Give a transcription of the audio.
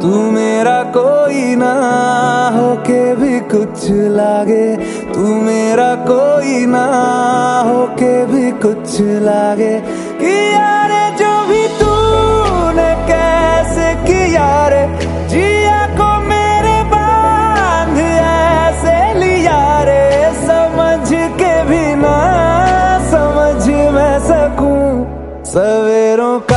तू मेरा कोई ना होके भी कुछ लागे, तू मेरा कोई ना होके भी कुछ लागे। कि यार जो भी तूने कैसे किया रे, जिया को मेरे बांध ऐसे लिया रे, समझ के भी ना समझ मैं सकूं सवेरों